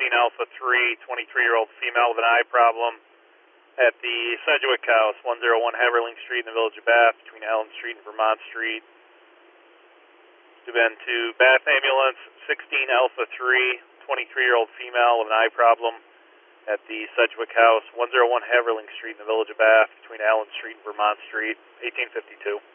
Alpha 3, 23-year-old female with an eye problem at the Sedgwick House, 101 Haverling Street in the Village of Bath, between Allen Street and Vermont Street. To been to Bath Ambulance, 16 Alpha 3, 23-year-old female with an eye problem at the Sedgwick House, 101 Haverling Street in the Village of Bath, between Allen Street and Vermont Street, 1852.